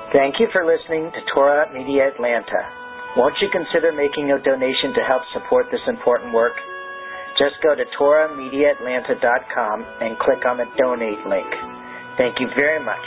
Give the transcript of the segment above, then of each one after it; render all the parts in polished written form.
Thank you for listening to Torah Media Atlanta. Won't you consider making a donation to help support this important work? Just go to TorahMediaAtlanta.com and click on the donate link. Thank you very much.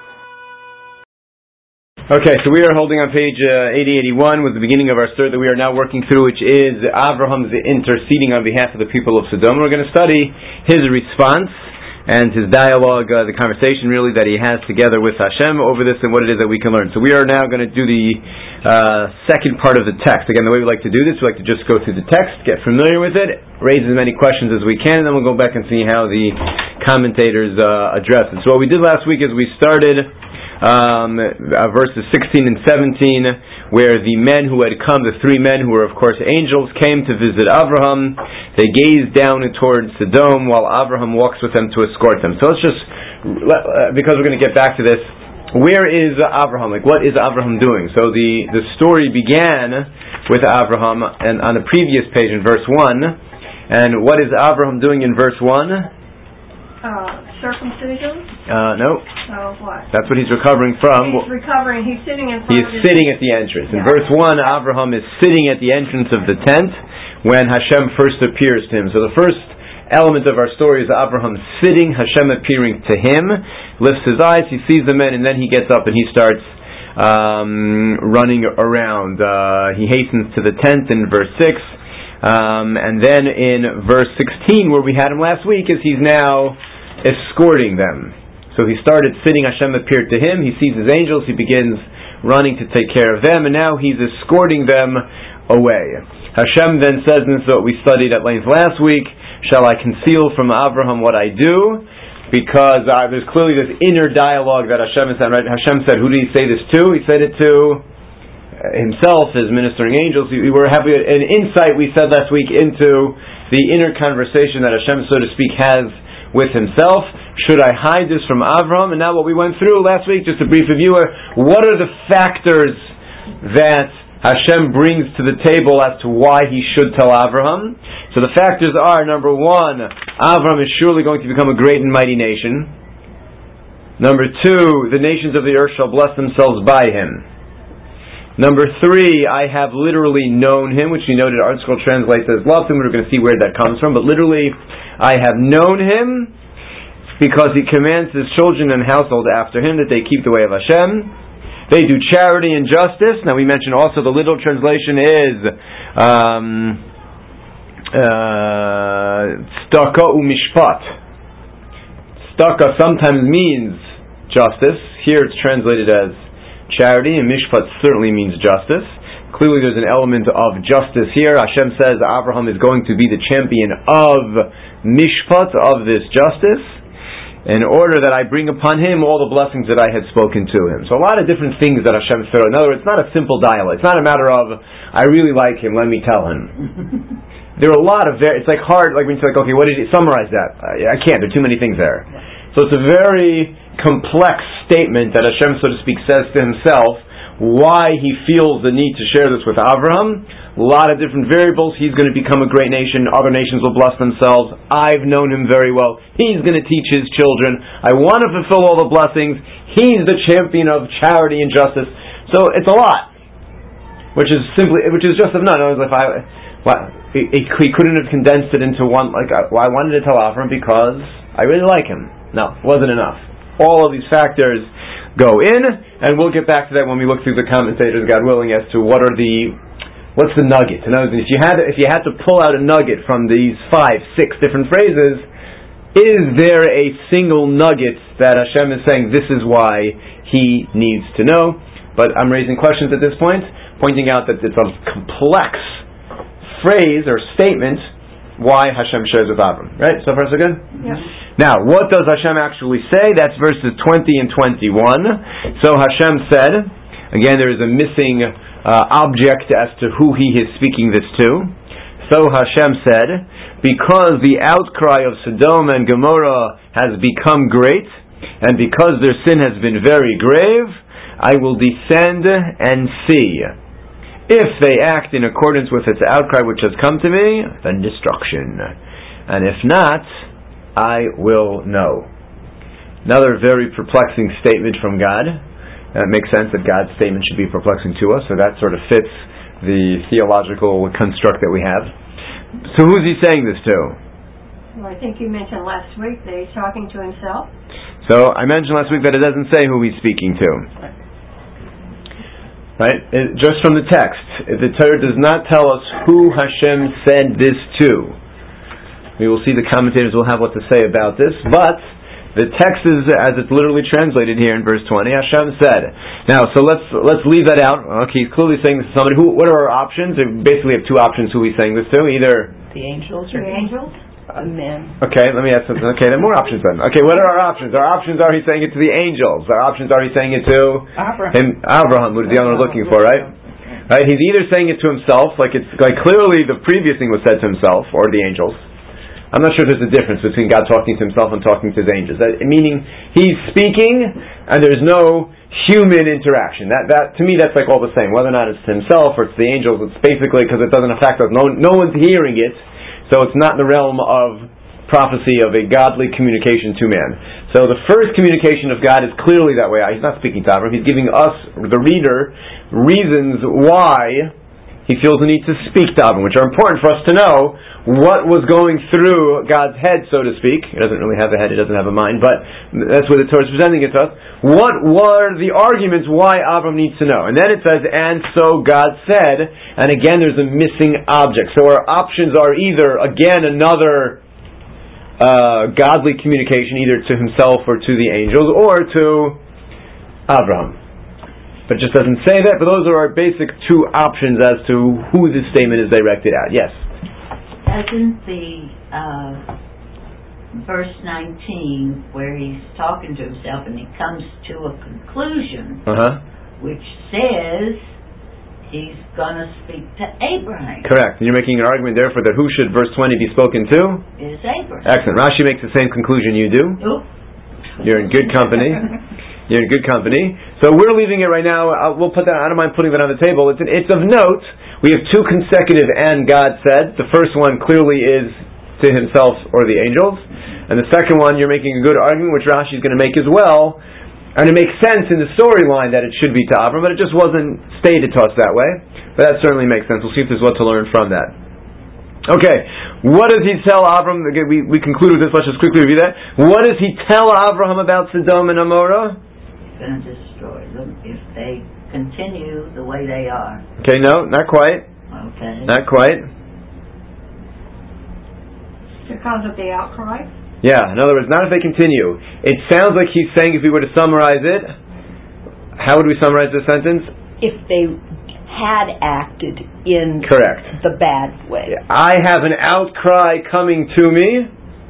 Okay, so we are holding on page 8081 with the beginning of our story that we are now working through, which is Abraham's interceding on behalf of the people of Sodom. We're going to study his response and his dialogue, the conversation really that he has together with Hashem over this and what it is that we can learn. So we are now going to do the second part of the text. Again, the way we like to do this, we like to just go through the text, get familiar with it, raise as many questions as we can, and then we'll go back and see how the commentators address it. So what we did last week is we started verses 16 and 17, where the men who had come, the three men who were of course angels, came to visit Avraham. They gazed down towards Sodom while Avraham walks with them to escort them. So let's just, because we're going to get back to this, where is Avraham? Like, what is Avraham doing? So the story began with Avraham and on the previous page in verse 1. And what is Avraham doing in verse 1? Circumcision? No. What? That's what he's recovering from. He's recovering. He's sitting in front He is sitting at the entrance. In verse 1, Avraham is sitting at the entrance of the tent when Hashem first appears to him. So the first element of our story is Avraham sitting, Hashem appearing to him, lifts his eyes, he sees the men, and then he gets up and he starts running around. He hastens to the tent in verse 6. And then in verse 16, where we had him last week, is he's now escorting them. So he started sitting, Hashem appeared to him, he sees his angels, he begins running to take care of them, and now he's escorting them away. Hashem then says, and this is what we studied at length last week, shall I conceal from Avraham what I do? Because there's clearly this inner dialogue that Hashem has said, right? Hashem said, who did he say this to? He said it to himself, his ministering angels. We were having an insight, we said last week, into the inner conversation that Hashem, so to speak, has with himself. Should I hide this from Avraham? And now what we went through last week, just a brief review, what are the factors that Hashem brings to the table as to why he should tell Avraham? So the factors are, number 1, Avraham is surely going to become a great and mighty nation. Number 2, the nations of the earth shall bless themselves by him. Number 3, I have literally known him, which we noted Art Scroll translates as loved him. We're going to see where that comes from, but literally, I have known him because he commands his children and household after him that they keep the way of Hashem. They do charity and justice. Now we mentioned also the literal translation is tzedakah u'mishpat. Tzedakah sometimes means justice. Here it's translated as charity, and mishpat certainly means justice. Clearly there's an element of justice here. Hashem says Avraham is going to be the champion of mishpat, of this justice, in order that I bring upon him all the blessings that I had spoken to him. So a lot of different things that Hashem said. In other words, it's not a simple dialogue. It's not a matter of, I really like him, let me tell him. There are a lot of, it's like hard, like when you say, okay, what did he summarize that? I can't, there are too many things there. So it's a very complex statement that Hashem, so to speak, says to himself, why he feels the need to share this with Avraham. A lot of different variables. He's going to become a great nation. Other nations will bless themselves. I've known him very well. He's going to teach his children. I want to fulfill all the blessings. He's the champion of charity and justice. So it's a lot, which is just enough. He couldn't have condensed it into one. I wanted to tell Avraham because I really like him. No, it wasn't enough. All of these factors go in, and we'll get back to that when we look through the commentators, God willing, as to what's the nugget. In other words, if you had to pull out a nugget from these 5, 6 different phrases, is there a single nugget that Hashem is saying this is why he needs to know? But I'm raising questions at this point, pointing out that it's a complex phrase or statement why Hashem shares with Avram. Right? So far so good? Yeah. Now, what does Hashem actually say? That's verses 20 and 21. So Hashem said, again there is a missing object as to who he is speaking this to. So Hashem said, because the outcry of Sodom and Gomorrah has become great, and because their sin has been very grave, I will descend and see. If they act in accordance with its outcry which has come to me, then destruction. And if not, I will know. Another very perplexing statement from God. That makes sense that God's statement should be perplexing to us, so that sort of fits the theological construct that we have. So who's he saying this to? Well, I think you mentioned last week that he's talking to himself. So I mentioned last week that it doesn't say who he's speaking to. Right? Just from the text, the Torah does not tell us who Hashem said this to. We will see the commentators will have what to say about this, but the text is as it's literally translated here in verse 20. Hashem said. Now, so let's leave that out. Okay, he's clearly saying this to somebody. What are our options? We basically have two options who he's saying this to. Either the angels or the angels, men. Okay, let me ask something. Okay, there are more options then. Okay, what are our options? Our options are he's saying it to the angels. Our options are he's saying it to Abraham, who is the one we're looking for, right? Right. He's either saying it to himself, like clearly the previous thing was said to himself, or the angels. I'm not sure if there's a difference between God talking to himself and talking to his angels. Meaning, he's speaking, and there's no human interaction. That to me, that's like all the same. Whether or not it's to himself or it's the angels, it's basically because it doesn't affect us. No one's hearing it, so it's not in the realm of prophecy of a godly communication to man. So the first communication of God is clearly that way. He's not speaking to Abraham. He's giving us, the reader, reasons why he feels the need to speak to Abraham, which are important for us to know what was going through God's head, so to speak. He doesn't really have a head, he doesn't have a mind, but that's what the Torah is presenting it to us. What were the arguments why Abraham needs to know? And then it says, and so God said, and again there's a missing object. So our options are either, again, another godly communication, either to himself or to the angels, or to Abraham. But it just doesn't say that, but those are our basic two options as to who this statement is directed at. Yes? Doesn't the verse 19, where he's talking to himself and he comes to a conclusion, which says he's going to speak to Abraham. Correct. And you're making an argument therefore that who should verse 20 be spoken to? Is Abraham. Excellent. Rashi makes the same conclusion you do. Oop. You're in good company. You're in good company. So we're leaving it right now. We'll put that. I don't mind putting that on the table. It's of note. We have two consecutive and God said. The first one clearly is to himself or the angels. And the second one, you're making a good argument, which Rashi is going to make as well. And it makes sense in the storyline that it should be to Abraham, but it just wasn't stated to us that way. But that certainly makes sense. We'll see if there's what to learn from that. Okay, what does he tell Abraham? Again, we conclude with this. Let's just quickly review that. What does he tell Abraham about Sodom and Amorah? He's going to destroy them if they continue the way they are. Okay, no, not quite. Okay. Not quite. because of the outcry. Yeah, in other words, not if they continue. It sounds like he's saying, if we were to summarize it, how would we summarize the sentence? If they had acted in Correct. the bad way. I have an outcry coming to me.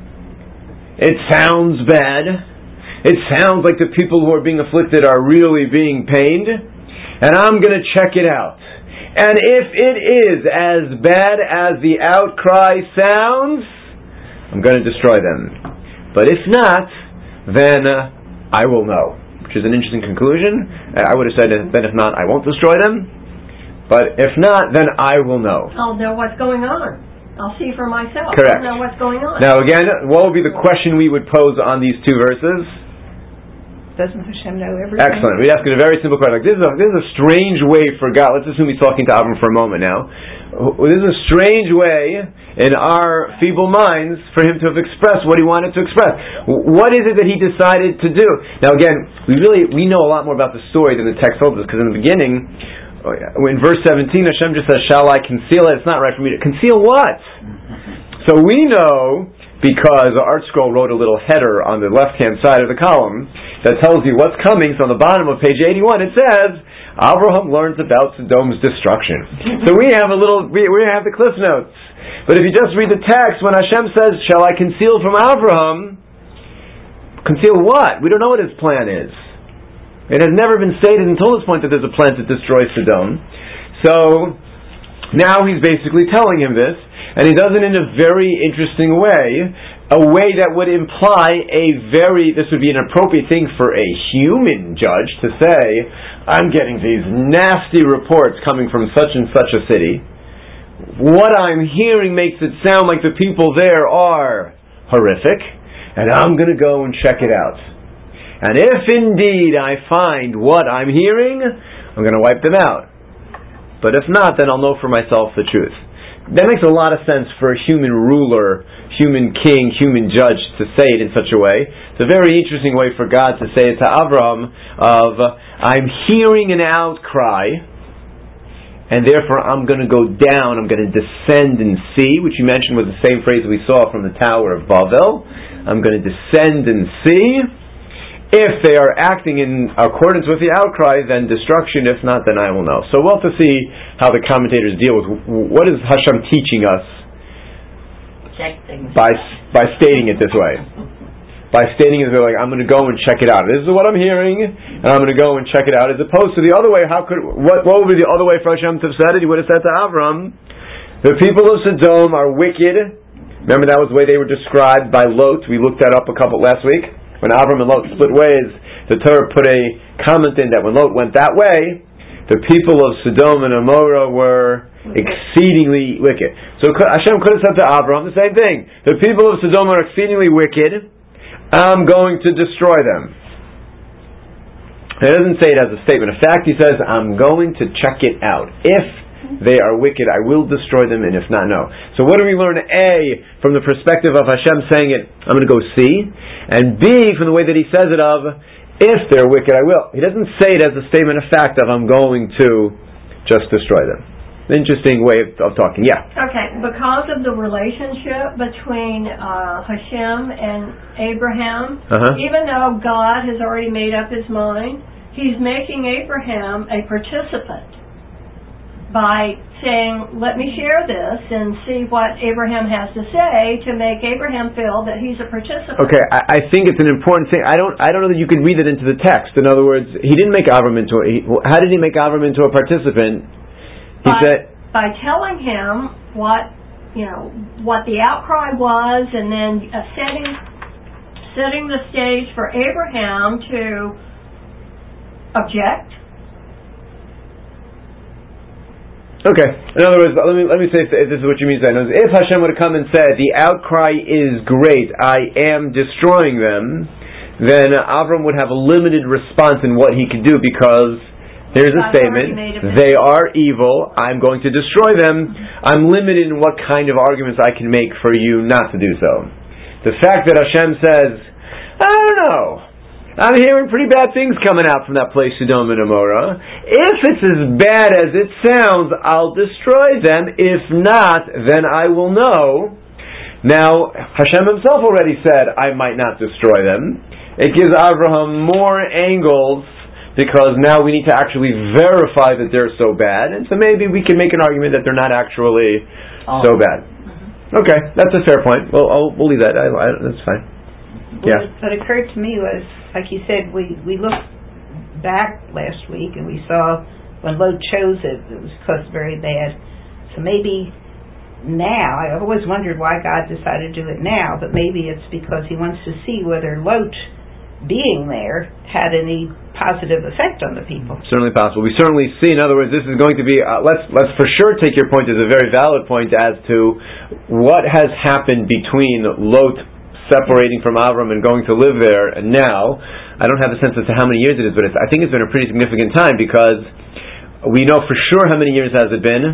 It sounds bad. It sounds like the people who are being afflicted are really being pained. And I'm going to check it out. And if it is as bad as the outcry sounds, I'm going to destroy them. But if not, then I will know. Which is an interesting conclusion. I would have said, then if not, I won't destroy them. But if not, then I will know. I'll know what's going on. I'll see for myself. Correct. I'll know what's going on. Now again, what would be the question we would pose on these two verses? Doesn't Hashem know everything? Excellent. We'd ask it a very simple question. Like, this is a strange way for God. Let's assume he's talking to Avram for a moment now. This is a strange way in our feeble minds for him to have expressed what he wanted to express. What is it that he decided to do? Now again, we know a lot more about the story than the text told us, because in the beginning, in verse 17, Hashem just says, "Shall I conceal it?" It's not right for me to conceal what? So we know, because Art Scroll wrote a little header on the left-hand side of the column that tells you what's coming. So on the bottom of page 81, it says, Abraham learns about Sodom's destruction. So we have we have the Cliff Notes. But if you just read the text, when Hashem says, "Shall I conceal from Abraham?" Conceal what? We don't know what his plan is. It has never been stated until this point that there's a plan to destroy Sodom. So now he's basically telling him this, and he does it in a very interesting way, a way that would imply this would be an appropriate thing for a human judge to say, I'm getting these nasty reports coming from such and such a city. What I'm hearing makes it sound like the people there are horrific, and I'm going to go and check it out. And if indeed I find what I'm hearing, I'm going to wipe them out. But if not, then I'll know for myself the truth. That makes a lot of sense for a human ruler, human king, human judge to say it in such a way. It's a very interesting way for God to say it to Avraham of, I'm hearing an outcry, and therefore I'm going to go down, I'm going to descend and see, which you mentioned was the same phrase we saw from the Tower of Babel. I'm going to descend and see. If they are acting in accordance with the outcry, then destruction. If not, then I will know. So we'll have to see how the commentators deal with what is Hashem teaching us by stating it this way. By stating it, they're like, I'm going to go and check it out. This is what I'm hearing, and I'm going to go and check it out. As opposed to the other way, what would be the other way for Hashem to have said it? He would have said to Avram, the people of Sodom are wicked. Remember that was the way they were described by Lot. We looked that up last week. When Avram and Lot split ways, the Torah put a comment in that when Lot went that way, the people of Sodom and Amorah were exceedingly wicked. So Hashem could have said to Avram the same thing. The people of Sodom are exceedingly wicked. I'm going to destroy them. He doesn't say it as a statement of fact. He says, I'm going to check it out. If they are wicked, I will destroy them, and if not, no. So what do we learn? A, from the perspective of Hashem saying it, I'm going to go see. And B, from the way that he says it of, if they're wicked, I will. He doesn't say it as a statement of fact of, I'm going to just destroy them. Interesting way of talking, yeah. Okay, because of the relationship between Hashem and Abraham, even though God has already made up his mind, he's making Abraham a participant by saying, let me share this and see what Abraham has to say to make Abraham feel that he's a participant. Okay, I think it's an important thing. I don't know that you can read it into the text. In other words, he didn't make Avram how did he make Avram into a participant? He said by telling him what the outcry was, and then setting the stage for Abraham to object. Okay. In other words, let me say if this is what you mean. If Hashem would have come and said, the outcry is great, I am destroying them, then Avram would have a limited response in what he could do, because here's a statement, they are evil, I'm going to destroy them, I'm limited in what kind of arguments I can make for you not to do so. The fact that Hashem says, I don't know, I'm hearing pretty bad things coming out from that place, Sodom and Amorah. If it's as bad as it sounds, I'll destroy them. If not, then I will know. Now, Hashem himself already said, I might not destroy them. It gives Abraham more angles, because now we need to actually verify that they're so bad. And so maybe we can make an argument that they're not actually so bad. Okay, that's a fair point. We'll leave that. That's fine. Yeah. What occurred to me was, like you said, we looked back last week and we saw when Lot chose it was because very bad. So maybe now, I've always wondered why God decided to do it now, but maybe it's because he wants to see whether Lot being there had any positive effect on the people. Certainly possible. We certainly see, in other words, this is going to be, let's for sure take your point as a very valid point as to what has happened between Lot separating from Avram and going to live there, and now, I don't have a sense as to how many years it is, but I think it's been a pretty significant time, because we know for sure how many years has it been.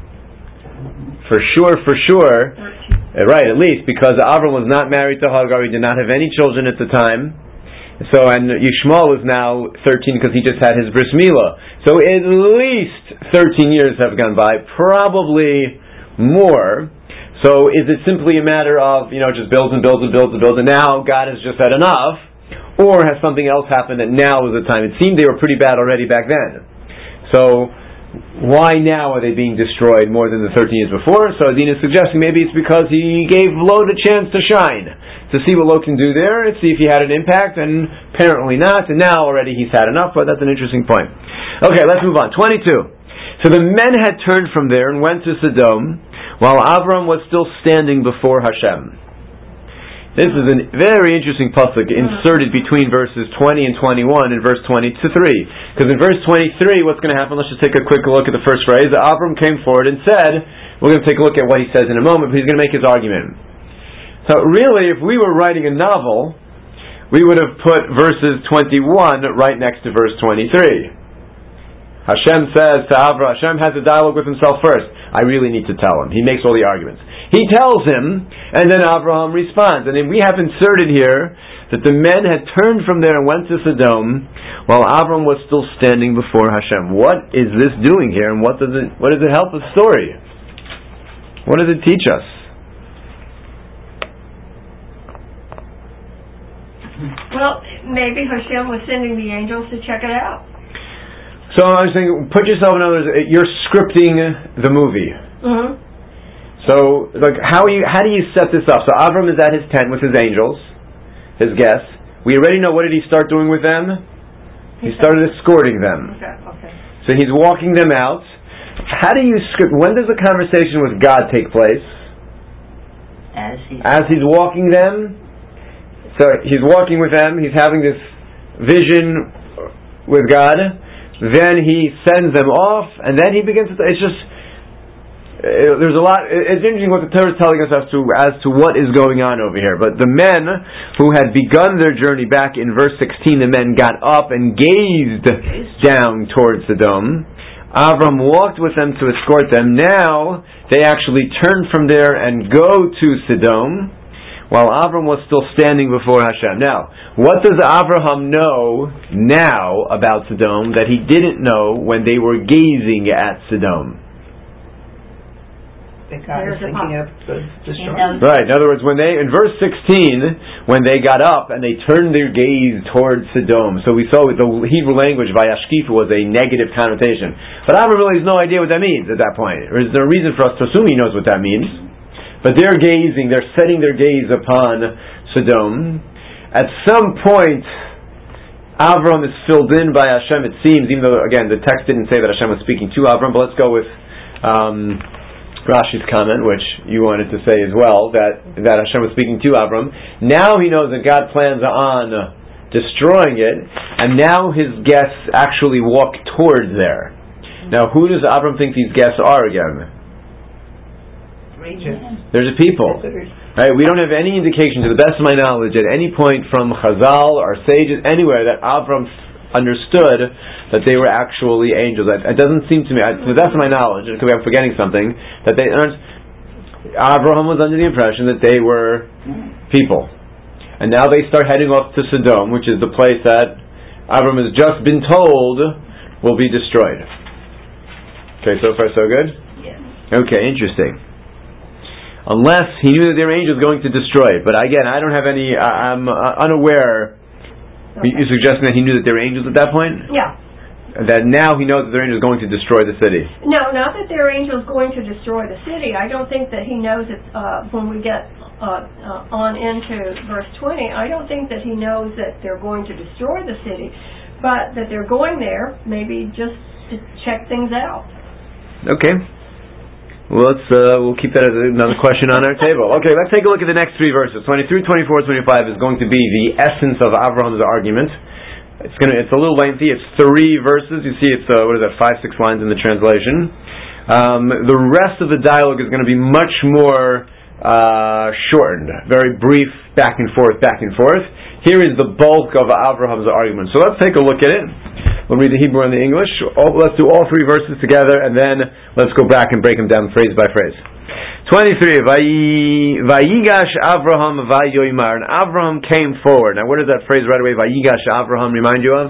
For sure, right, at least, because Avram was not married to Hagar, he did not have any children at the time, so, and Yishmael is now 13 because he just had his bris milah. So at least 13 years have gone by, probably more. So is it simply a matter of, just builds and now God has just had enough? Or has something else happened that now is the time? It seemed they were pretty bad already back then. So why now are they being destroyed more than the 13 years before? So Adina is suggesting maybe it's because he gave Lot a chance to shine, to see what Lot can do there, and see if he had an impact, and apparently not, and now already he's had enough, but that's an interesting point. Okay, let's move on. 22. So the men had turned from there and went to Sodom, while Avram was still standing before Hashem. This is a very interesting pasuk inserted between verses 20 and 21 and verse 23. Because in verse 23, what's going to happen? Let's just take a quick look at the first phrase. Avram came forward and said, we're going to take a look at what he says in a moment, but he's going to make his argument. So really, if we were writing a novel, we would have put verses 21 right next to verse 23. Hashem says to Avraham, Hashem has a dialogue with himself first. I really need to tell him. He makes all the arguments. He tells him, and then Avraham responds. And then we have inserted here that the men had turned from there and went to Sodom, while Avraham was still standing before Hashem. What is this doing here, and what does it help the story? What does it teach us? Well, maybe Hashem was sending the angels to check it out. So I was thinking, put yourself in other words, you're scripting the movie. Mm-hmm. So, how do you set this up? So Avram is at his tent with his angels, his guests. We already know, what did he start doing with them? He started escorting them. Okay. So he's walking them out. How do you script? When does the conversation with God take place? As he's walking them. So he's walking with them. He's having this vision with God. Then he sends them off, and then he begins to. It's just there's a lot. It's interesting what the Torah is telling us as to what is going on over here. But the men who had begun their journey back in verse 16, the men got up and gazed down towards Sodom. Avram walked with them to escort them. Now they actually turn from there and go to Sodom, while Avram was still standing before Hashem. Now, what does Avraham know now about Sodom that he didn't know when they were gazing at Sodom? The God is thinking of destroying. Right. In other words, in verse 16, when they got up and they turned their gaze towards Sodom, so we saw with the Hebrew language, Vayashkifu was a negative connotation. But Avram really has no idea what that means at that point. There's no reason for us to assume he knows what that means. But they're setting their gaze upon Sodom. At some point, Avram is filled in by Hashem, it seems, even though, again, the text didn't say that Hashem was speaking to Avram, but let's go with Rashi's comment, which you wanted to say as well, that Hashem was speaking to Avram. Now he knows that God plans on destroying it, and now his guests actually walk towards there. Now, who does Avram think these guests are again? There's a people. Right? We don't have any indication, to the best of my knowledge, at any point from Chazal or sages anywhere that Avram understood that they were actually angels. It doesn't seem to me, to the best of my knowledge, and it could be I'm forgetting something, that Avraham was under the impression that they were people. And now they start heading off to Sodom, which is the place that Avram has just been told will be destroyed. Okay, so far so good? Yeah. Okay, interesting. Unless he knew that they were angels going to destroy it. But again, I don't have any, I'm unaware. Okay. You're suggesting that he knew that they were angels at that point? Yeah. That now he knows that they're angels going to destroy the city? No, not that they're angels going to destroy the city. I don't think that he knows it when we get on into verse 20. I don't think that he knows that they're going to destroy the city, but that they're going there maybe just to check things out. Okay. Well, we'll keep that as another question on our table. Okay, let's take a look at the next three verses. 23, 24, 25 is going to be the essence of Avraham's argument. It's a little lengthy. It's 3 verses. You see, it's 5-6 lines in the translation. The rest of the dialogue is going to be much more shortened, very brief, back and forth. Here is the bulk of Avraham's argument. So let's take a look at it. We'll read the Hebrew and the English. Let's do all 3 verses together, and then let's go back and break them down phrase by phrase. 23. Vayigash Avraham vayoymar. And Avraham came forward. Now, what does that phrase right away, Vayigash Avraham, remind you of?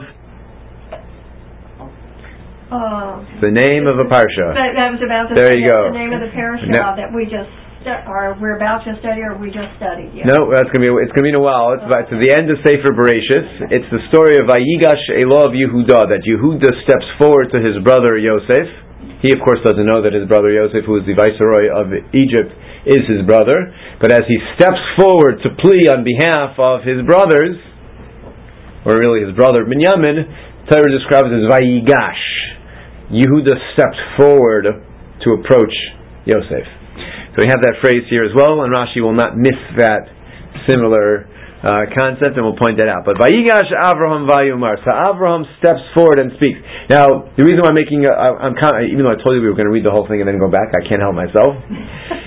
The name of a parsha. That was about there you go. The name of the parsha that we just we're about to study, or we just studied. Yeah. No, it's going to be in a while. It's about to the end of Sefer Bereshis. It's the story of Vayigash Elov Yehuda, that Yehuda steps forward to his brother Yosef. He, of course, doesn't know that his brother Yosef, who is the viceroy of Egypt, is his brother. But as he steps forward to plea on behalf of his brothers, or really his brother Binyamin, Torah describes as Vayigash. Yehuda steps forward to approach Yosef. So we have that phrase here as well, and Rashi will not miss that similar concept, and we'll point that out. But Vayigash Avraham vayomar. So Avraham steps forward and speaks. Now, the reason why I'm making, even though I told you we were going to read the whole thing and then go back, I can't help myself.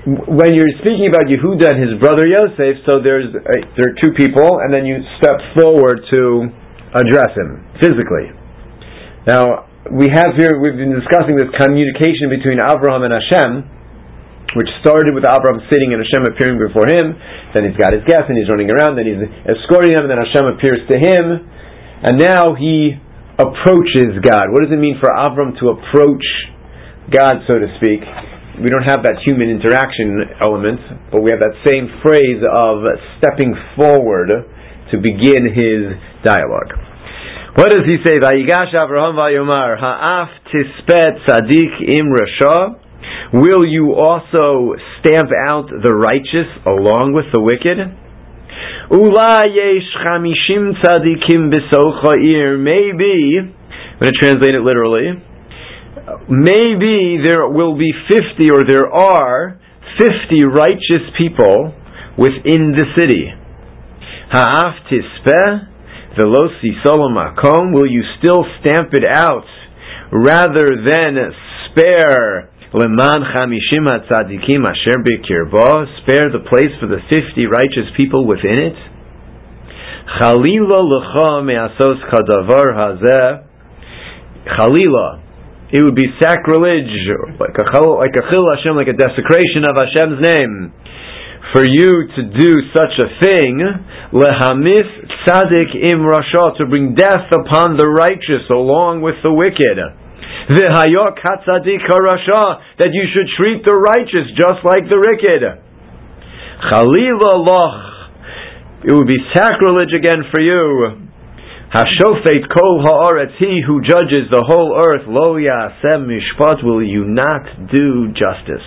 when you're speaking about Yehuda and his brother Yosef, so there are two people, and then you step forward to address him physically. Now, we've been discussing this communication between Avraham and Hashem, which started with Avraham sitting and Hashem appearing before him. Then he's got his guests and he's running around, then he's escorting them, and then Hashem appears to him, and now he approaches God. What does it mean for Avram to approach God, so to speak? We don't have that human interaction element, but we have that same phrase of stepping forward to begin his dialogue. What does he say? Vayigash Avraham vayomar ha'af tispet tzadik im rasha. Will you also stamp out the righteous along with the wicked? Ula yesh 50 tzadikim b'socha ir. Maybe, I'm going to translate it literally. Maybe there will be 50, or there are 50 righteous people within the city. Ha'af tispeh velo sisol makom. Will you still stamp it out rather than spare leman 50 tzadikim asher b'kirbo? Spare the place for the 50 righteous people within it. Chalila lecha me'asos kadavar hazeh. Chalila. It would be sacrilege, like a chil Hashem, like a desecration of Hashem's name, for you to do such a thing. Lehamif tzadik im rasha, to bring death upon the righteous along with the wicked. V'hayok hatzadik harasha, that you should treat the righteous just like the wicked. Chalila loch, it would be sacrilege again for you. Hashofet kol haaretz, he who judges the whole earth, lo yaseh mishpat, will you not do justice?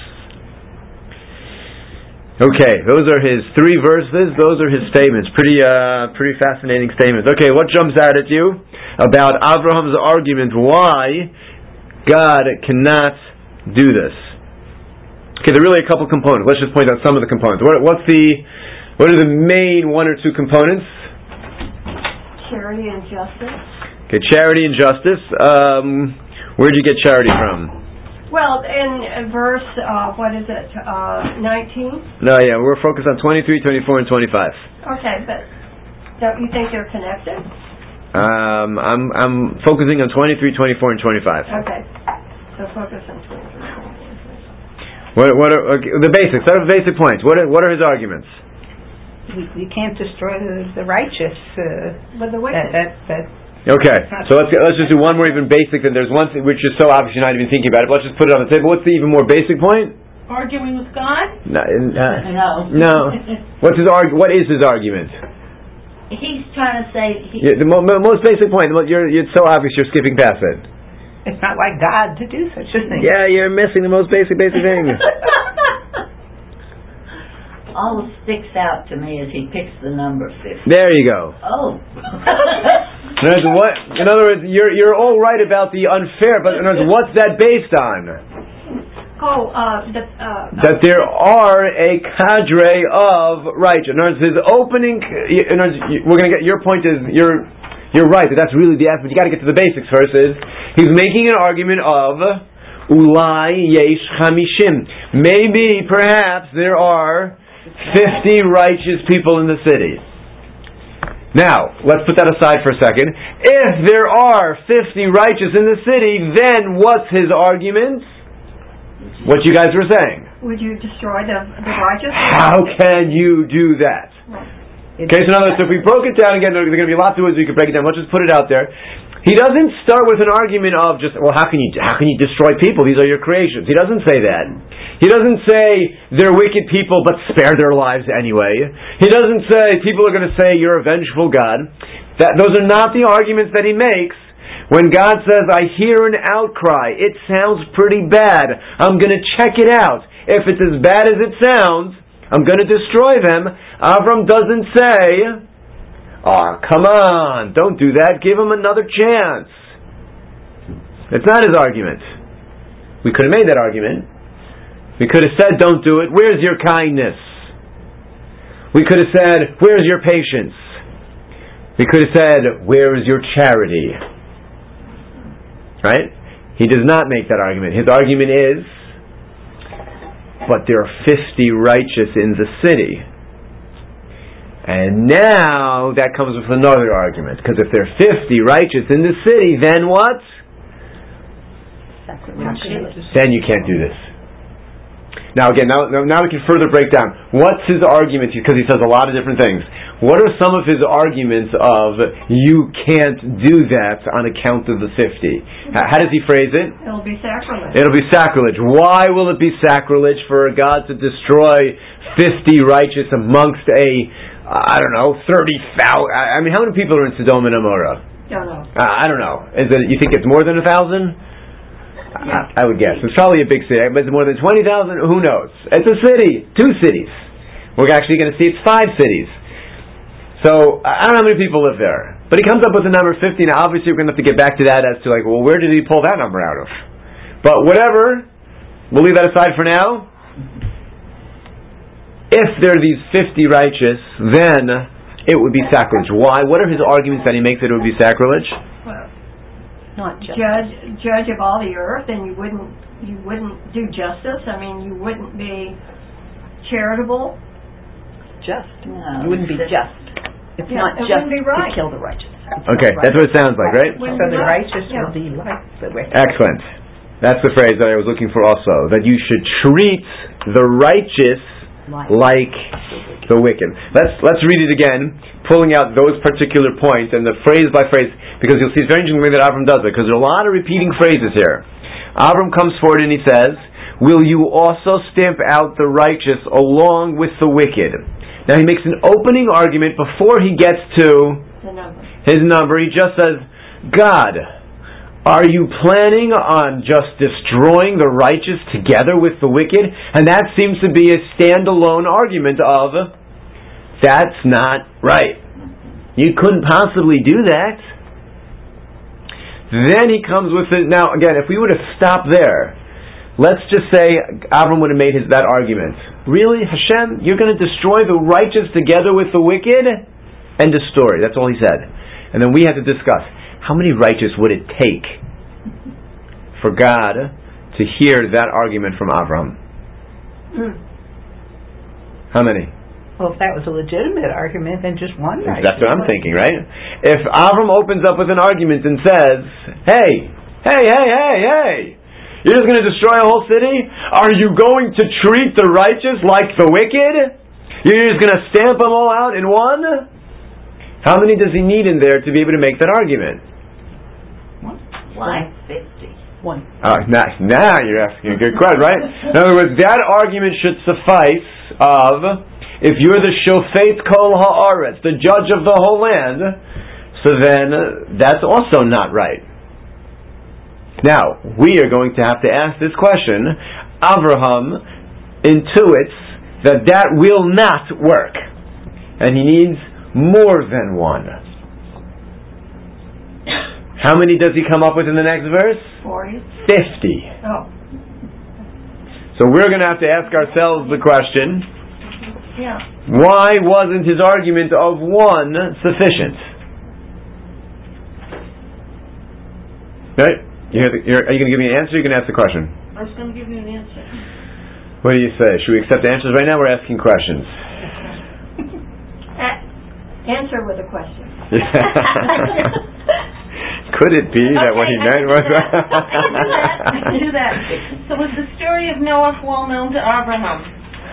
Okay, those are his 3 verses. Those are his statements. Pretty fascinating statements. Okay, what jumps out at you about Abraham's argument why God cannot do this? Okay, there are really a couple components. Let's just point out some of the components. What are the main 1 or 2 components? Charity and justice. Okay, charity and justice. Where did you get charity from? Well, in verse, 19? No, yeah, we're focused on 23, 24, and 25. Okay, but don't you think they're connected? I'm focusing on 23, 24, and 25. Okay, so focus on 23, 24. What are the basics? Start with the basic points. What are his arguments? We can't destroy the righteous. But the wicked. Okay, so let's just do one more even basic. Then there's one thing which is so obvious you're not even thinking about it. But let's just put it on the table. What's the even more basic point? Arguing with God? No. No. What is his argument? He's trying to say... The most basic point. It's so obvious you're skipping past it. It's not like God to do such a thing. Yeah, you're missing the most basic thing. All that sticks out to me is he picks the number 50. There you go. Oh. In other words, you're all right about the unfair, but in other words, what's that based on? That there are a cadre of righteous. In other words, his opening. We're going to get your point. Is you're right that that's really the aspect. You got to get to the basics first. Is he's making an argument of ulai yesh chamishim. Maybe, perhaps there are 50 righteous people in the city. Now, let's put that aside for a second. If there are 50 righteous in the city, then what's his argument? What you guys were saying. Would you destroy the righteous? How can you do that? Okay, so in other words, if we broke it down again, there are going to be lots of ways we could break it down. Let's just put it out there. He doesn't start with an argument of just, well, how can you destroy people? These are your creations. He doesn't say that. He doesn't say they're wicked people but spare their lives anyway. He doesn't say people are going to say you're a vengeful God. Those are not the arguments that he makes. When God says, I hear an outcry, it sounds pretty bad. I'm going to check it out. If it's as bad as it sounds, I'm going to destroy them. Avram doesn't say, oh, come on, don't do that. Give him another chance. It's not his argument. We could have made that argument. We could have said, don't do it. Where's your kindness? We could have said, where's your patience? We could have said, where is your charity? Right? He does not make that argument. His argument is, but there are 50 righteous in the city. And now that comes with another argument, because if there are 50 righteous in the city, then what? Then you can't do this. Now again, now we can further break down. What's his argument? Because he says a lot of different things. What are some of his arguments of you can't do that on account of the 50? How does he phrase it? It'll be sacrilege. It'll be sacrilege. Why will it be sacrilege for God to destroy 50 righteous amongst a, 30,000? I mean, how many people are in Sodom and Gomorrah? Don't know. I don't know. You think it's more than 1,000? Yeah. I would guess. It's probably a big city. But it's more than 20,000? Who knows? It's a city. 2 cities. We're actually going to see it's 5 cities. So, I don't know how many people live there. But he comes up with the number 50. Now, obviously, we're going to have to get back to that as to, where did he pull that number out of? But whatever. We'll leave that aside for now. If there are these 50 righteous, then it would be sacrilege. Why? What are his arguments that he makes that it would be sacrilege? Well, not just judge of all the earth, and you wouldn't do justice. I mean, you wouldn't be charitable. No, you wouldn't be just. It's not it just wouldn't be right to kill the righteous. Okay, that's what it sounds like, right? So the righteous will be like the wicked. Excellent. That's the phrase that I was looking for also. That you should treat the righteous like the wicked. Let's read it again, pulling out those particular points and the phrase by phrase, because you'll see it's very interesting the way that Avram does it, because there are a lot of repeating phrases here. Avram comes forward and he says, will you also stamp out the righteous along with the wicked? Now he makes an opening argument before he gets to his number. He just says, God, are you planning on just destroying the righteous together with the wicked? And that seems to be a standalone argument of, that's not right. You couldn't possibly do that. Then he comes with it. Now again, if we would have stopped there, let's just say Avram would have made that argument. Really, Hashem, you're going to destroy the righteous together with the wicked? End of story. That's all he said. And then we had to discuss, how many righteous would it take for God to hear that argument from Avram? How many? Well, if that was a legitimate argument, then just one righteous. That's what I'm thinking, right? If Avram opens up with an argument and says, hey, you're just going to destroy a whole city? Are you going to treat the righteous like the wicked? You're just going to stamp them all out in one? How many does he need in there to be able to make that argument? Like 50. One. Now you're asking a good question, right? In other words, that argument should suffice of, if you're the Shofet Kol Haaretz, the judge of the whole land, so then that's also not right. Now, we are going to have to ask this question. Avraham intuits that will not work. And he needs more than one. How many does he come up with in the next verse? 40. 50. Oh. So we're going to have to ask ourselves the question, Yeah. why wasn't his argument of one sufficient? Right? Are you going to give me an answer or are you going to ask the question? I was going to give you an answer. What do you say? Should we accept answers right now? We're asking questions. Answer with a question. Could it be that what he meant was... I can do that. So was the story of Noah well known to Abraham?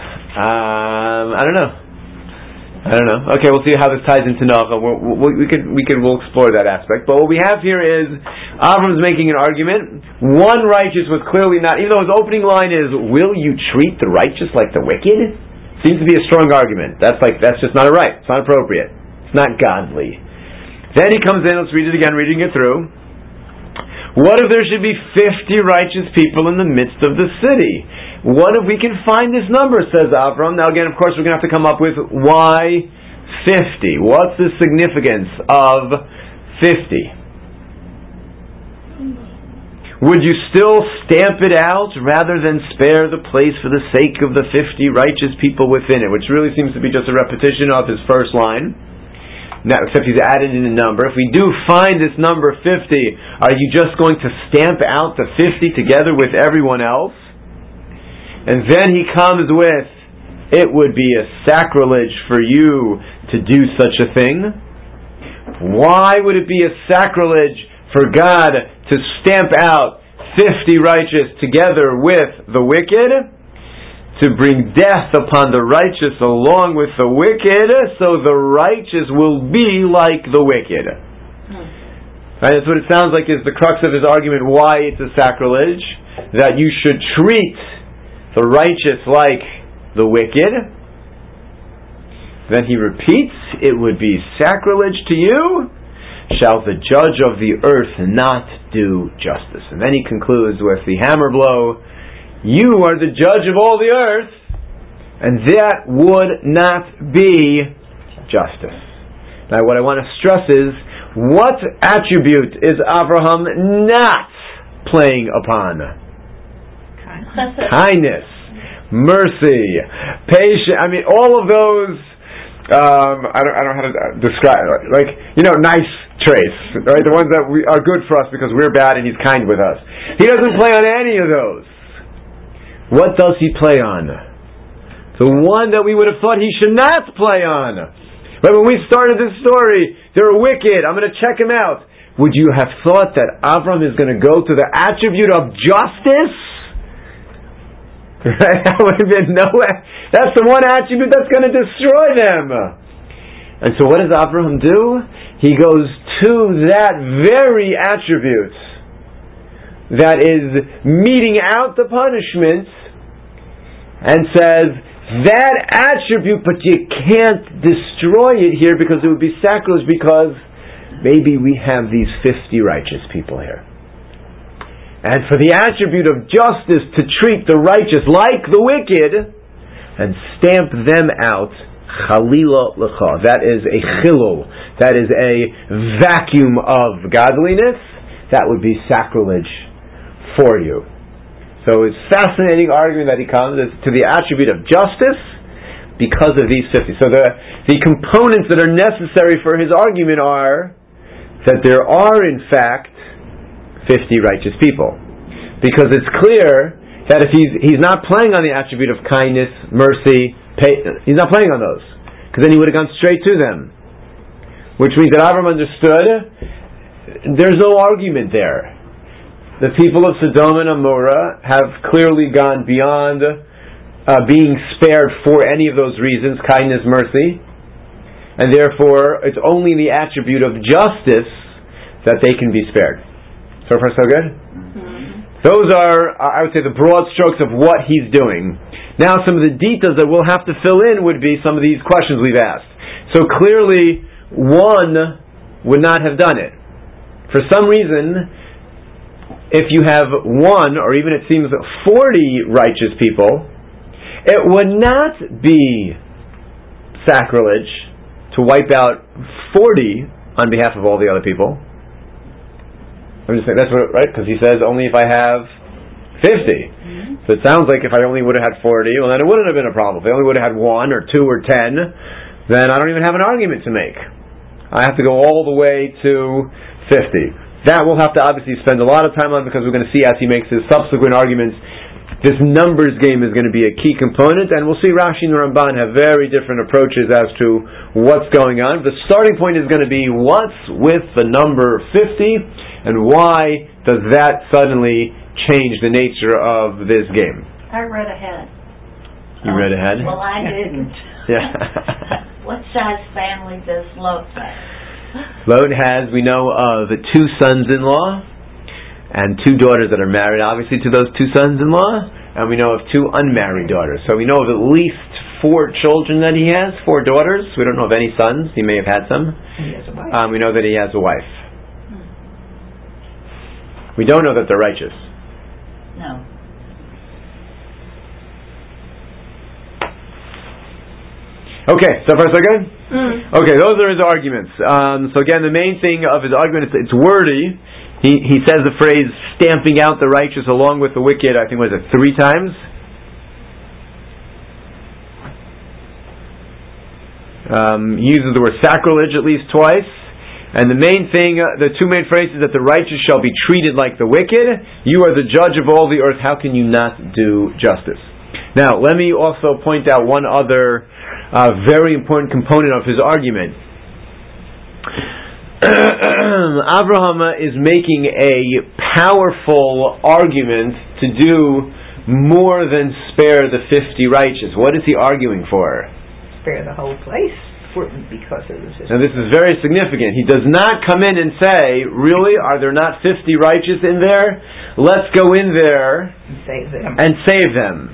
I don't know. Okay, we'll see how this ties into Noah. We'll explore that aspect. But what we have here is Avram's making an argument. One righteous was clearly not, even though his opening line is, "Will you treat the righteous like the wicked?" Seems to be a strong argument. That's just not right. It's not appropriate. It's not godly. Then he comes in. Let's read it again. Reading it through. What if there should be 50 righteous people in the midst of the city? What if we can find this number, says Avram. Now again, of course, we're going to have to come up with why 50. What's the significance of 50? Would you still stamp it out rather than spare the place for the sake of the 50 righteous people within it? Which really seems to be just a repetition of his first line. Now, except he's added in a number. If we do find this number 50, are you just going to stamp out the 50 together with everyone else? And then he comes with, it would be a sacrilege for you to do such a thing. Why would it be a sacrilege for God to stamp out 50 righteous together with the wicked? To bring death upon the righteous along with the wicked, so the righteous will be like the wicked. Right, that's what it sounds like is the crux of his argument, why it's a sacrilege, that you should treat the righteous like the wicked. Then he repeats, it would be sacrilege to you, shall the judge of the earth not do justice. And then he concludes with the hammer blow, you are the judge of all the earth, and that would not be justice. Now what I want to stress is, what attribute is Avraham not playing upon? Kindness, mercy, patience. I mean, all of those, I don't know how to describe it. Like, nice traits, right? The ones that are good for us because we're bad and he's kind with us. He doesn't play on any of those. What does he play on? The one that we would have thought he should not play on. Right, when we started this story, they're wicked, I'm going to check him out. Would you have thought that Avram is going to go to the attribute of justice? Right? That would have been no way. That's the one attribute that's going to destroy them. And so what does Avraham do? He goes to that very attribute that is meting out the punishment and says, that attribute, but you can't destroy it here because it would be sacrilege, because maybe we have these 50 righteous people here. And for the attribute of justice to treat the righteous like the wicked and stamp them out, chalila lecha, that is a chilul, that is a vacuum of godliness, that would be sacrilege for you. So it's fascinating argument that he comes to the attribute of justice because of these 50. So the components that are necessary for his argument are that there are in fact 50 righteous people. Because it's clear that if he's not playing on the attribute of kindness, mercy, he's not playing on those. Because then he would have gone straight to them. Which means that Avram understood there's no argument there. The people of Sodom and Amorah have clearly gone beyond being spared for any of those reasons, kindness, mercy, and therefore it's only the attribute of justice that they can be spared. So far so good? Mm-hmm. Those are, I would say, the broad strokes of what he's doing. Now some of the details that we'll have to fill in would be some of these questions we've asked. So clearly one would not have done it. For some reason, if you have one, or even it seems 40 righteous people, it would not be sacrilege to wipe out 40 on behalf of all the other people. I'm just saying, that's what, right? Because he says only if I have 50. Mm-hmm. So it sounds like if I only would have had 40, well then it wouldn't have been a problem. If I only would have had 1 or 2 or 10, then I don't even have an argument to make. I have to go all the way to 50. That we'll have to obviously spend a lot of time on, because we're going to see as he makes his subsequent arguments, this numbers game is going to be a key component, and we'll see Rashi and Ramban have very different approaches as to what's going on. The starting point is going to be what's with the number 50, and why does that suddenly change the nature of this game? I read ahead. You read ahead? Well, I didn't. Yeah. What size family does Lot have? Lot has, we know of 2 sons-in-law and 2 daughters that are married, obviously, to those 2 sons-in-law, and we know of 2 unmarried daughters. So we know of at least 4 children that he has, 4 daughters. We don't know of any sons. He may have had some. He has a wife. We know that he has a wife. We don't know that they're righteous. No. Okay, so far so good? Okay, those are his arguments. So again, the main thing of his argument is it's wordy. He says the phrase stamping out the righteous along with the wicked, I think was it 3 times? He uses the word sacrilege at least twice. And the main thing, the 2 main phrases, that the righteous shall be treated like the wicked. You are the judge of all the earth, how can you not do justice? Now, let me also point out one other very important component of his argument. Abraham is making a powerful argument to do more than spare the 50 righteous. What is he arguing for? Spare the whole place, because of this. Now this is very significant. He does not come in and say, really, are there not 50 righteous in there? Let's go in there and save them.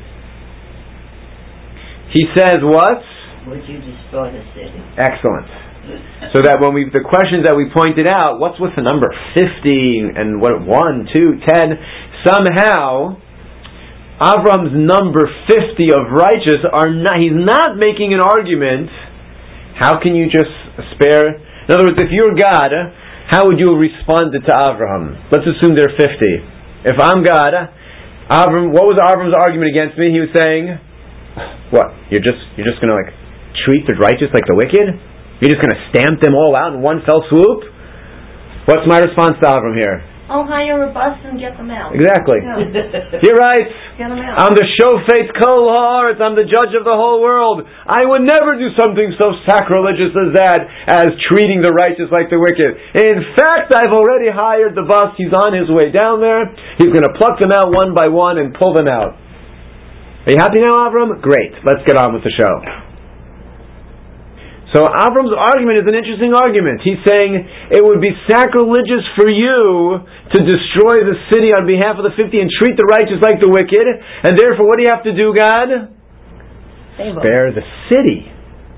He says what? Would you destroy the city? Excellent. So that when the questions that we pointed out, what's with the number 50 and what 1, 2, 10? Somehow, Avram's number 50 of righteous he's not making an argument. How can you just spare? In other words, if you're God, how would you respond to Avraham? Let's assume they're 50. If I'm God, what was Avram's argument against me? He was saying, what? You're just going to treat the righteous like the wicked? You're just going to stamp them all out in one fell swoop? What's my response to Avram here? Oh, hire a bus and get them out. Exactly. Yeah. You're right. Get them out. I'm the shofet kol haaretz. I'm the judge of the whole world. I would never do something so sacrilegious as that, as treating the righteous like the wicked. In fact, I've already hired the bus. He's on his way down there. He's going to pluck them out one by one and pull them out. Are you happy now, Avram? Great. Let's get on with the show. So Avram's argument is an interesting argument. He's saying it would be sacrilegious for you to destroy the city on behalf of the 50 and treat the righteous like the wicked, and therefore what do you have to do, God? Spare the city.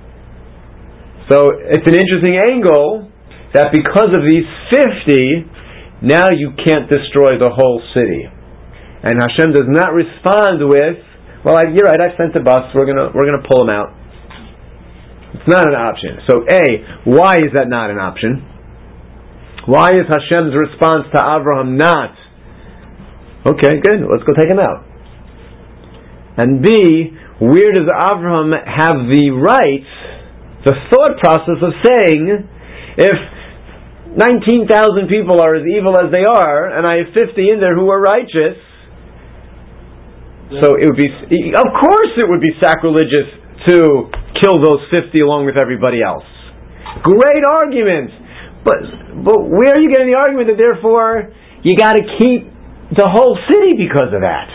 So it's an interesting angle that because of these 50, now you can't destroy the whole city. And Hashem does not respond with, well, you're right, I've sent the bus, we're gonna pull them out. It's not an option. So why is that not an option? Why is Hashem's response to Avraham not, okay, good, let's go take him out? And B, where does Avraham have the right, the thought process of saying, if 19,000 people are as evil as they are, and I have 50 in there who are righteous, so it would be, of course it would be sacrilegious to kill those 50 along with everybody else. Great argument. But where are you getting the argument that therefore you got to keep the whole city because of that?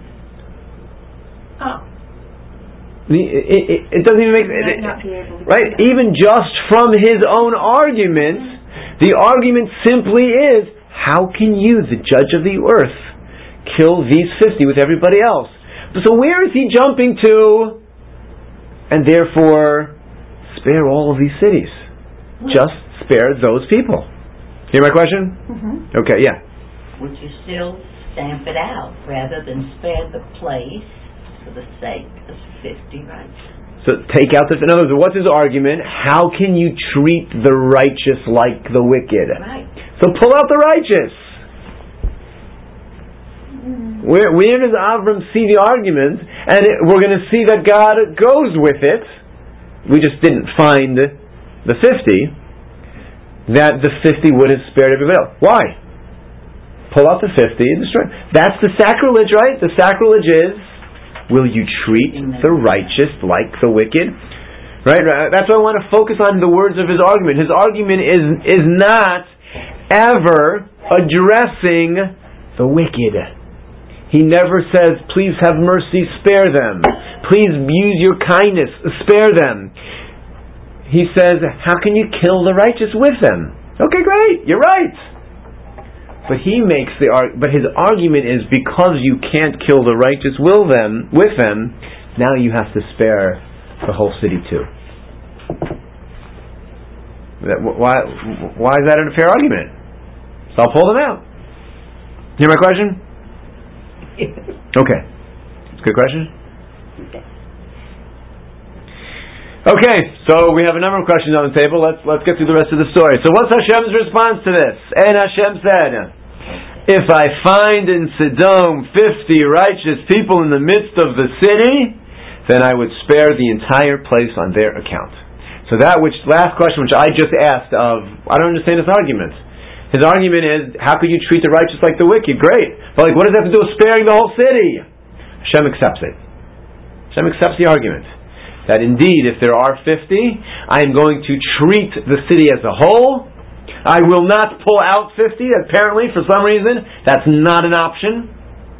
Oh. It doesn't even make sense. Right? Even just from his own argument, the argument simply is, how can you, the judge of the earth, kill these 50 with everybody else? So where is he jumping to? And therefore, spare all of these cities. Just spare those people. Hear my question? Mm-hmm. Okay, yeah. Would you still stamp it out rather than spare the place for the sake of 50 righteous? So take out in other words, what's his argument? How can you treat the righteous like the wicked? Right. So pull out the righteous. Where does Avram see the argument? And we're going to see that God goes with it. We just didn't find the 50. That the 50 would have spared everybody else. Why? Pull out the 50 and destroy. That's the sacrilege, right? The sacrilege is, will you treat the righteous like the wicked? Right? That's why I want to focus on the words of his argument. His argument is not ever addressing the wicked. He never says, please have mercy, spare them. Please use your kindness, spare them. He says, how can you kill the righteous with them? Okay, great, you're right. But but his argument is, because you can't kill the righteous with them, now you have to spare the whole city too. Why is that an fair argument? So I'll pull them out. Hear my question? Okay. It's a good question. Okay, so we have a number of questions on the table. Let's get through the rest of the story. So what's Hashem's response to this? And Hashem said, if I find in Sodom 50 righteous people in the midst of the city, then I would spare the entire place on their account. So that last question which I just asked I don't understand his argument. His argument is, how could you treat the righteous like the wicked? Great. But what does that have to do with sparing the whole city? Hashem accepts it. Hashem accepts the argument that indeed, if there are 50, I am going to treat the city as a whole. I will not pull out 50, apparently, for some reason. That's not an option.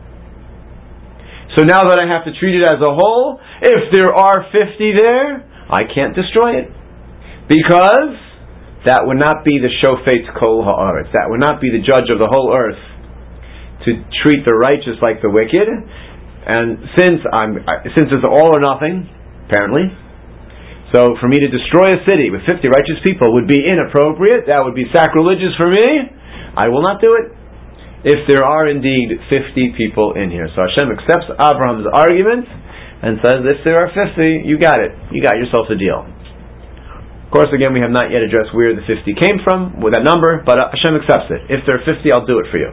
So now that I have to treat it as a whole, if there are 50 there, I can't destroy it. Because that would not be the shofet kol ha'aretz. That would not be the judge of the whole earth to treat the righteous like the wicked. And since it's all or nothing, apparently, so for me to destroy a city with 50 righteous people would be inappropriate. That would be sacrilegious for me. I will not do it. If there are indeed 50 people in here. So Hashem accepts Abraham's argument and says, if there are 50, you got it. You got yourself a deal. Of course, again, we have not yet addressed where the 50 came from with that number, but Hashem accepts it. If there are 50, I'll do it for you.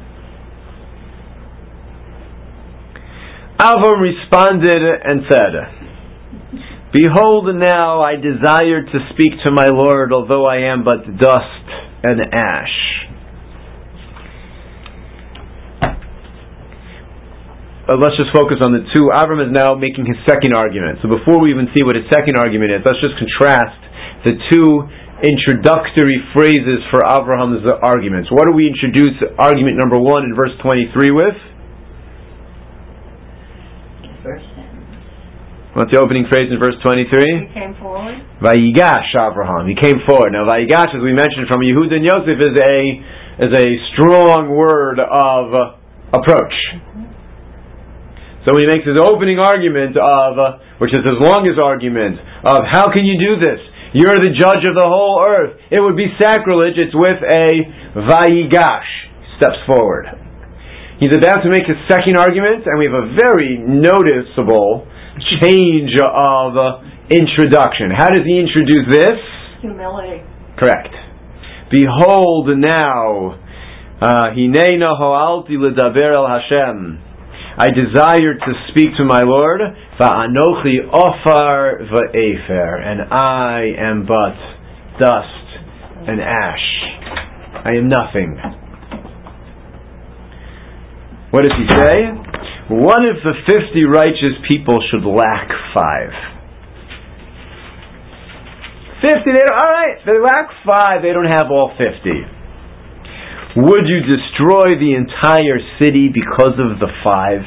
Avram responded and said, behold, now I desire to speak to my Lord, although I am but dust and ash. Let's just focus on the two. Avram is now making his second argument. So before we even see what his second argument is, let's just contrast the two introductory phrases for Avraham's arguments. What do we introduce argument number 1 in verse 23 with? First sentence. What's the opening phrase in verse 23? He came forward. Vayigash Avraham. He came forward. Now Vayigash, as we mentioned from Yehuda and Yosef, is a strong word of approach. So when he makes his opening argument which is his longest argument, of how can you do this? You're the judge of the whole earth. It would be sacrilege. It's with a vayigash. Steps forward. He's about to make his second argument, and we have a very noticeable change of introduction. How does he introduce this? Humility. Correct. Behold now, hinena ho'alti ledaber el Hashem. I desire to speak to my Lord, va'anochi ofar va'efer, and I am but dust and ash. I am nothing. What does he say? What if the 50 righteous people should lack 5? 50, they lack 5, they don't have all 50. Would you destroy the entire city because of the 5?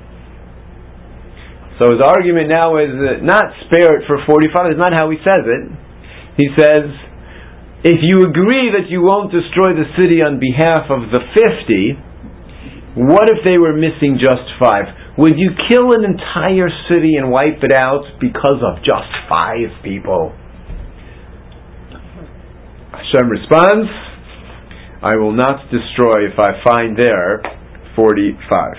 So his argument now is not spare it for 45. That's not how he says it. He says, if you agree that you won't destroy the city on behalf of the 50, what if they were missing just 5? Would you kill an entire city and wipe it out because of just 5 people? Hashem responds, I will not destroy if I find there 45.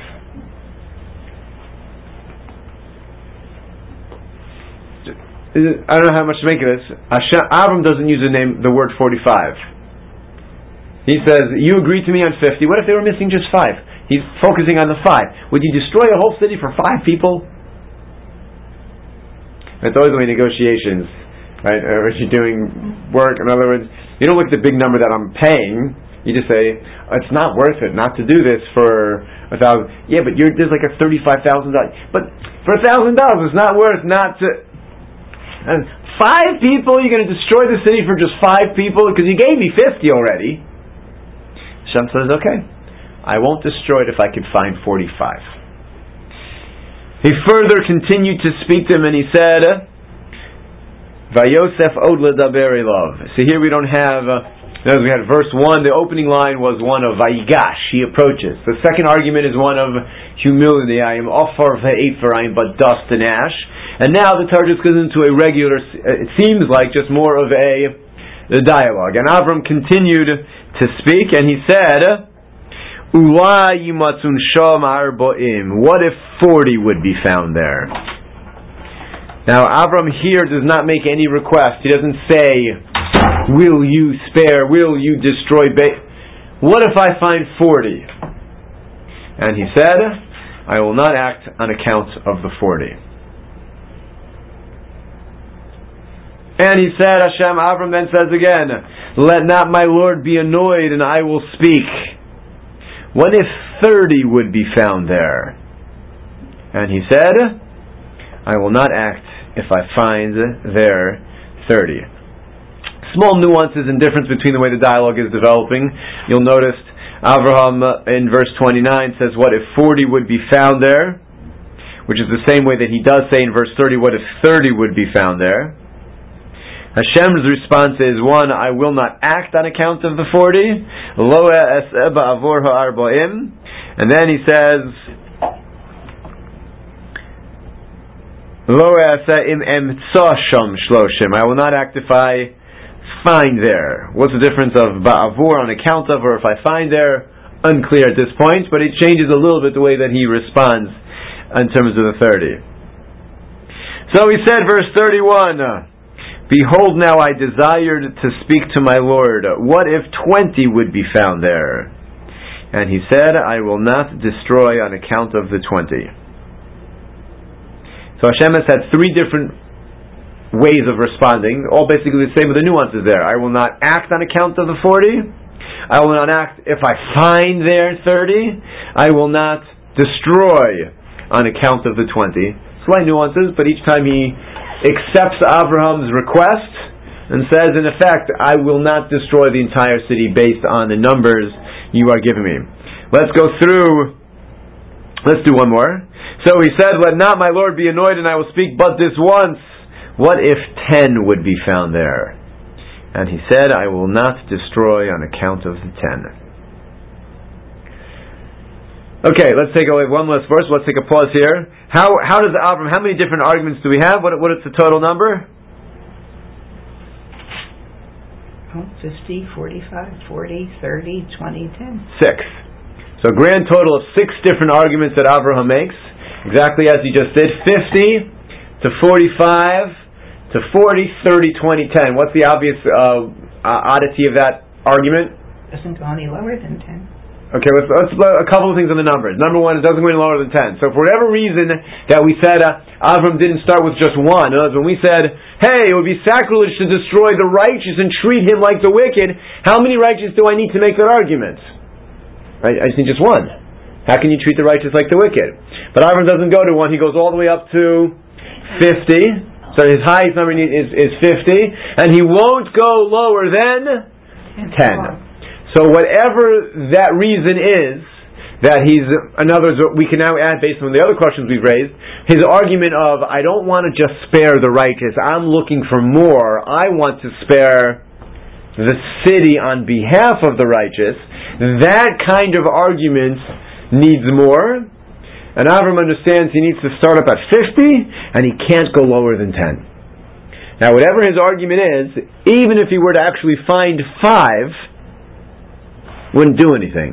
I don't know how much to make of this. Avram doesn't use the word 45. He says, you agreed to me on 50. What if they were missing just 5? He's focusing on the 5. Would you destroy a whole city for 5 people? It's always the way negotiations, right? Or if you're doing work, in other words, you don't look at the big number that I'm paying. You just say, it's not worth it not to do this for 1,000. Yeah, but there's like a $35,000. But for $1,000, it's not worth not to. And 5 people, you're going to destroy the city for just 5 people because you gave me 50 already. Hashem says, okay, I won't destroy it if I could find 45. He further continued to speak to him and he said, Vayosef od ledaber elav. So here we don't have, as we had verse 1, the opening line was one of Vayigash, he approaches. The second argument is one of humility. I am ofar ve'efer, I am but dust and ash. And now the Torah just goes into a regular, it seems like just more of a dialogue. And Avram continued to speak, and he said, Ulai yimatzun sham arba'im. What if 40 would be found there? Now Avram here does not make any request. He doesn't say, will you spare, will you destroy what if I find 40? And he said, I will not act on account of the 40. And he said, Avram then says again, let not my Lord be annoyed, and I will speak. What if 30 would be found there? And he said, I will not act if I find there 30. Small nuances and difference between the way the dialogue is developing. You'll notice Avraham in verse 29 says, what if 40 would be found there? Which is the same way that he does say in verse 30, what if 30 would be found there? Hashem's response is, 1, I will not act on account of the 40. Lo e'aseh ba'avor ha'arba'im. And then he says, Lo e'aseh im emtza sham shloshim. I will not act if I find there. What's the difference of ba'avor on account of, or if I find there? Unclear at this point, but it changes a little bit the way that he responds in terms of the 30. So he said, verse 31, Behold, now I desired to speak to my Lord. What if 20 would be found there? And he said, I will not destroy on account of the 20. So Hashem has had 3 different ways of responding, all basically the same with the nuances there. I will not act on account of the 40. I will not act if I find there 30. I will not destroy on account of the 20. Slight nuances, but each time he accepts Abraham's request and says, in effect, I will not destroy the entire city based on the numbers you are giving me. Let's go through. Let's do one more. So he said, let not my Lord be annoyed, and I will speak but this once. What if 10 would be found there? And he said, I will not destroy on account of the 10. Okay, let's take away one last verse. Let's take a pause here. How does Avram? How many different arguments do we have? What is the total number? 50, 45, 40, 30, 20, 10. 6. So a grand total of 6 different arguments that Avraham makes, exactly as he just did. 50 to 45 to 40, 30, 20, 10. What's the obvious oddity of that argument? Doesn't go any lower than 10. Okay, let's a couple of things on the numbers. Number 1, it doesn't go any lower than 10. So for whatever reason that we said Avram didn't start with just 1. In other words, when we said, hey, it would be sacrilege to destroy the righteous and treat him like the wicked, how many righteous do I need to make that argument? Right? I just need just 1. How can you treat the righteous like the wicked? But Avram doesn't go to 1. He goes all the way up to 50. So his highest number is 50. And he won't go lower than 10. So whatever that reason is, that he's, in other words, we can now add based on the other questions we've raised, his argument of, I don't want to just spare the righteous, I'm looking for more, I want to spare the city on behalf of the righteous, that kind of argument needs more, and Avram understands he needs to start up at 50, and he can't go lower than 10. Now whatever his argument is, even if he were to actually find 5, wouldn't do anything.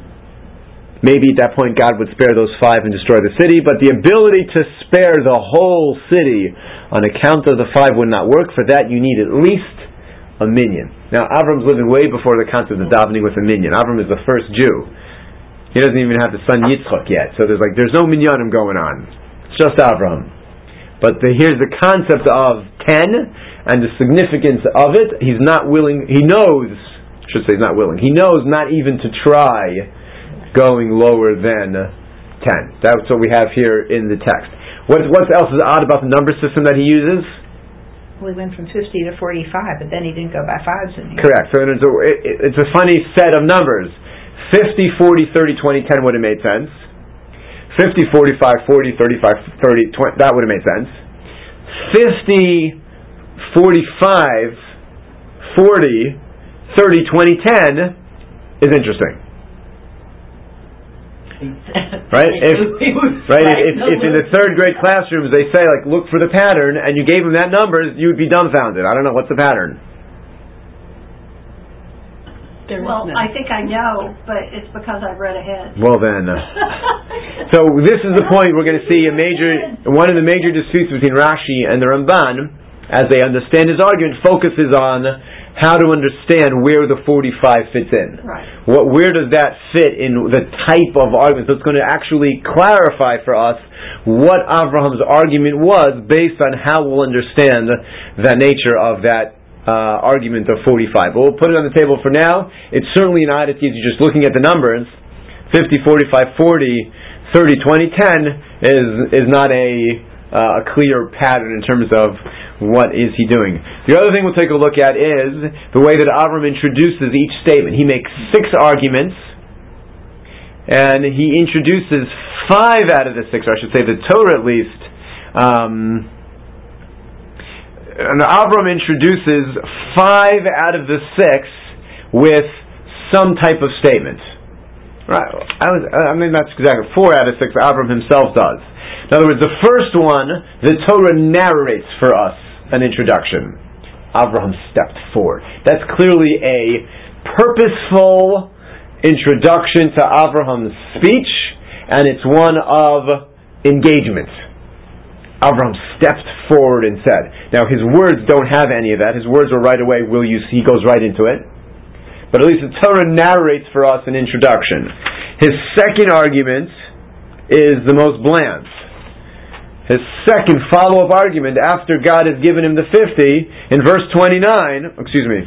Maybe at that point God would spare those 5 and destroy the city, but the ability to spare the whole city on account of the 5 would not work. For that you need at least a minyan. Now Avram's living way before the concept of davening with a minyan. Avram is the first Jew. He doesn't even have the son Yitzchak yet, so there's no minyanim going on. It's just Avram. But here's the concept of 10 and the significance of it. He's not willing, he knows, he's not willing. He knows not even to try going lower than 10. That's what we have here in the text. What else is odd about the number system that he uses? Well, he went from 50 to 45, but then he didn't go by 5s anymore. Correct. So it's a funny set of numbers. 50, 40, 30, 20, 10 would have made sense. 50, 45, 40, 35, 30, 20, that would have made sense. 50, 45, 40, 30, 20, 10 is interesting. Right? If in the 3rd grade classrooms they say, like, look for the pattern, and you gave them that number, you would be dumbfounded. I don't know, what's the pattern? Well, I think I know, but it's because I've read ahead. Well then, so this is the point we're going to see one of the major disputes between Rashi and the Ramban, as they understand his argument, focuses on how to understand where the 45 fits in. Right. Where does that fit in the type of argument? So it's going to actually clarify for us what Avraham's argument was based on how we'll understand the nature of that argument of 45. But we'll put it on the table for now. It's certainly an oddity if you're just looking at the numbers. 50, 45, 40, 30, 20, 10 is not a a clear pattern in terms of what is he doing. The other thing we'll take a look at is the way that Avram introduces each statement. He makes 6 arguments, and he introduces 5 out of the 6, or I should say the Torah at least. And Avram introduces 5 out of the 6 with some type of statement. Right? That's exactly 4 out of 6 Avram himself does. In other words, the first one, the Torah narrates for us an introduction. Avraham stepped forward. That's clearly a purposeful introduction to Avraham's speech, and it's one of engagement. Avraham stepped forward and said. Now, his words don't have any of that. His words are right away, will you see, he goes right into it. But at least the Torah narrates for us an introduction. His second argument is the most bland. His second follow-up argument after God has given him the 50, in verse 29, excuse me.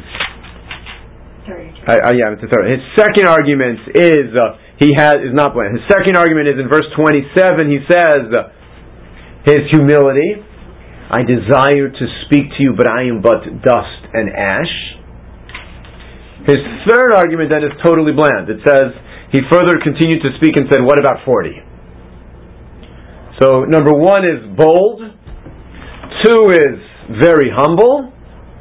His second argument is not bland. His second argument is in verse 27, he says, his humility. I desire to speak to you, but I am but dust and ash. His third argument then is totally bland. It says, he further continued to speak and said, what about 40? So, number 1 is bold. 2 is very humble.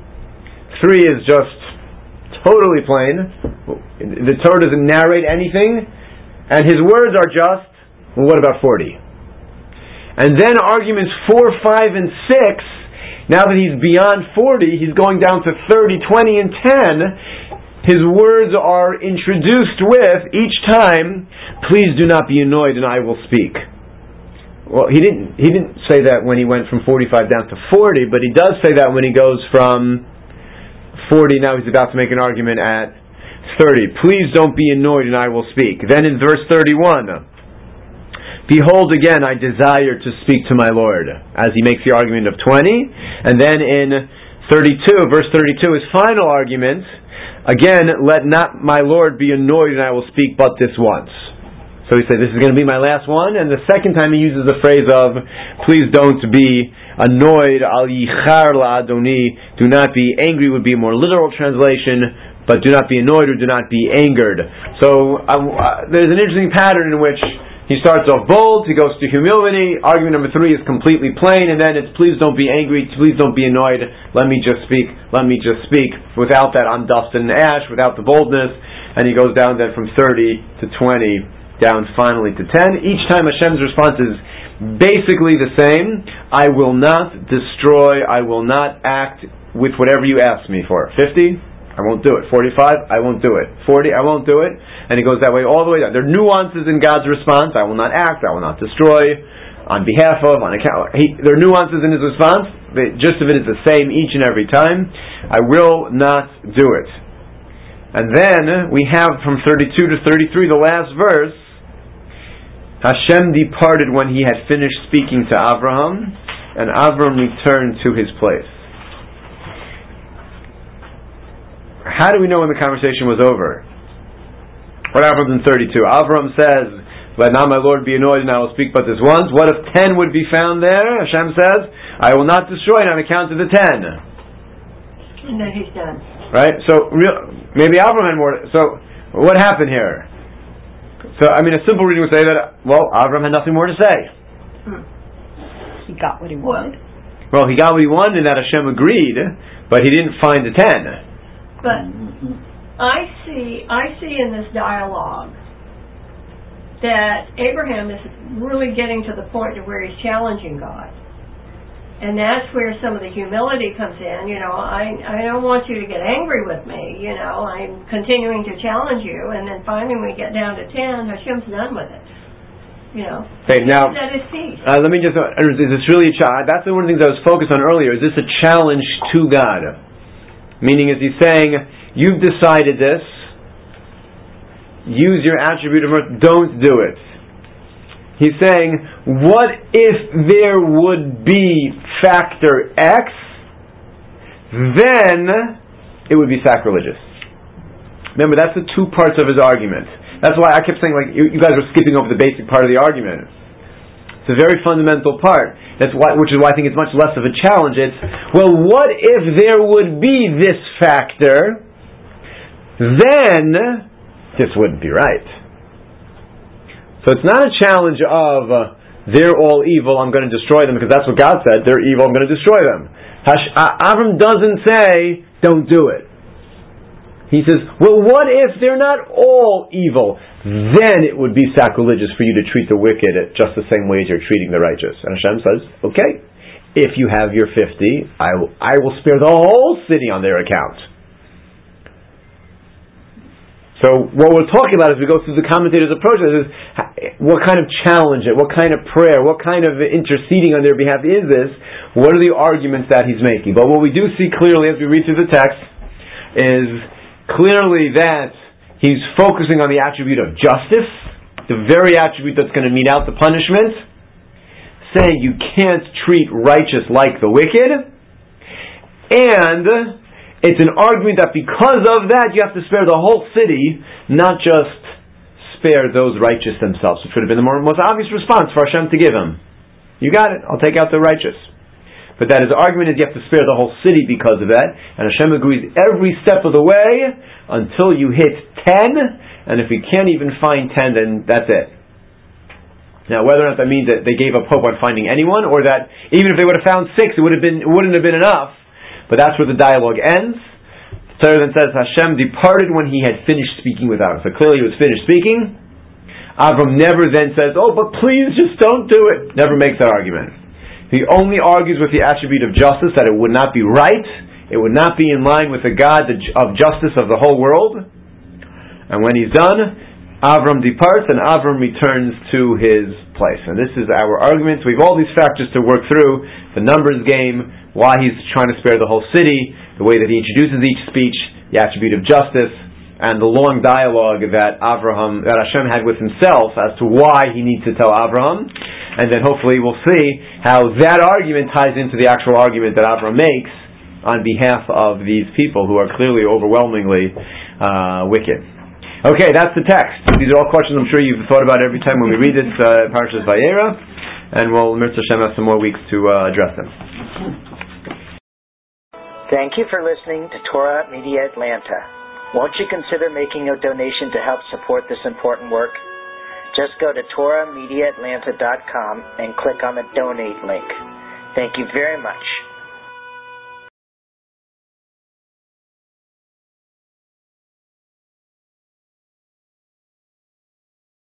3 is just totally plain. The Torah doesn't narrate anything. And his words are just, well, what about 40? And then arguments 4, 5, and 6, now that he's beyond 40, he's going down to 30, 20, and 10. His words are introduced with, each time, please do not be annoyed and I will speak. Well, he didn't say that when he went from 45 down to 40, but he does say that when he goes from 40, now he's about to make an argument at 30. Please don't be annoyed and I will speak. Then in verse 31, behold again, I desire to speak to my Lord, as he makes the argument of 20. And then in verse 32, his final argument, again, let not my Lord be annoyed and I will speak but this once. So he said, this is going to be my last one. And the second time he uses the phrase of, please don't be annoyed, al yichar la adoni, do not be angry would be a more literal translation, but do not be annoyed or do not be angered. So there's an interesting pattern in which he starts off bold, he goes to humility, argument number 3 is completely plain, and then it's please don't be angry, please don't be annoyed, let me just speak, without that on dust and ash, without the boldness, and he goes down then from 30 to 20, down finally to 10. Each time Hashem's response is basically the same. I will not destroy, I will not act with whatever you ask me for. 50? I won't do it. 45? I won't do it. 40? I won't do it. And he goes that way all the way down. There are nuances in God's response. I will not act, I will not destroy, on behalf of, on account. There are nuances in his response. The gist of it is the same each and every time. I will not do it. And then we have from 32 to 33, the last verse, Hashem departed when he had finished speaking to Avraham, and Avram returned to his place. How do we know when the conversation was over? What happens in 32? Avram says, let not my Lord be annoyed and I will speak but this once. What if 10 would be found there? Hashem says, I will not destroy it on account of the 10. And then he's done. Right? So, maybe Avram had more. So, what happened here? So, a simple reading would say that, Avram had nothing more to say. He got what he wanted. Well, he got what he wanted and that Hashem agreed, but he didn't find the 10. But I see in this dialogue that Abraham is really getting to the point to where he's challenging God. And that's where some of the humility comes in. I don't want you to get angry with me. I'm continuing to challenge you. And then finally when we get down to 10, Hashem's done with it. Okay, now, that is peace. Let me just, is this really that's one of the things I was focused on earlier. Is this a challenge to God? Meaning, is he saying, you've decided this, use your attribute of mirth, don't do it. He's saying, what if there would be factor X, then it would be sacrilegious. Remember, that's the 2 parts of his argument. That's why I kept saying, you guys were skipping over the basic part of the argument. It's a very fundamental part. Which is why I think it's much less of a challenge. It's, well, what if there would be this factor? Then this wouldn't be right. So it's not a challenge of they're all evil, I'm going to destroy them, because that's what God said. They're evil, I'm going to destroy them. Avram doesn't say, don't do it. He says, well, what if they're not all evil? Then it would be sacrilegious for you to treat the wicked at just the same way as you're treating the righteous. And Hashem says, okay, if you have your 50, I will spare the whole city on their account. So what we're talking about as we go through the commentators' approach is what kind of challenge, what kind of prayer, what kind of interceding on their behalf is this? What are the arguments that he's making? But what we do see clearly as we read through the text is clearly that he's focusing on the attribute of justice, the very attribute that's going to mete out the punishment, saying you can't treat righteous like the wicked, and it's an argument that because of that you have to spare the whole city, not just spare those righteous themselves, which would have been the most obvious response for Hashem to give him. You got it, I'll take out the righteous. But that his argument is you have to spare the whole city because of that, and Hashem agrees every step of the way until you hit 10, and if we can't even find 10, then that's it. Now, whether or not that means that they gave up hope on finding anyone, or that even if they would have found 6, it wouldn't have been enough, but that's where the dialogue ends. The Torah then says, Hashem departed when he had finished speaking with Avram. So clearly he was finished speaking. Avram never then says, oh, but please just don't do it. Never makes that argument. He only argues with the attribute of justice, that it would not be right, it would not be in line with the God of justice of the whole world. And when he's done, Avram departs and Avram returns to his place. And this is our argument. We have all these factors to work through, the numbers game, why he's trying to spare the whole city, the way that he introduces each speech, the attribute of justice, and the long dialogue that Hashem had with himself as to why he needs to tell Avraham. And then hopefully we'll see how that argument ties into the actual argument that Avraham makes on behalf of these people who are clearly overwhelmingly wicked. Okay, that's the text. These are all questions I'm sure you've thought about every time when we read this Parashas Vayera, and we'll Mirza Hashem have some more weeks to address them. Thank you for listening to Torah Media Atlanta. Won't you consider making a donation to help support this important work? Just go to TorahMediaAtlanta.com and click on the donate link. Thank you very much.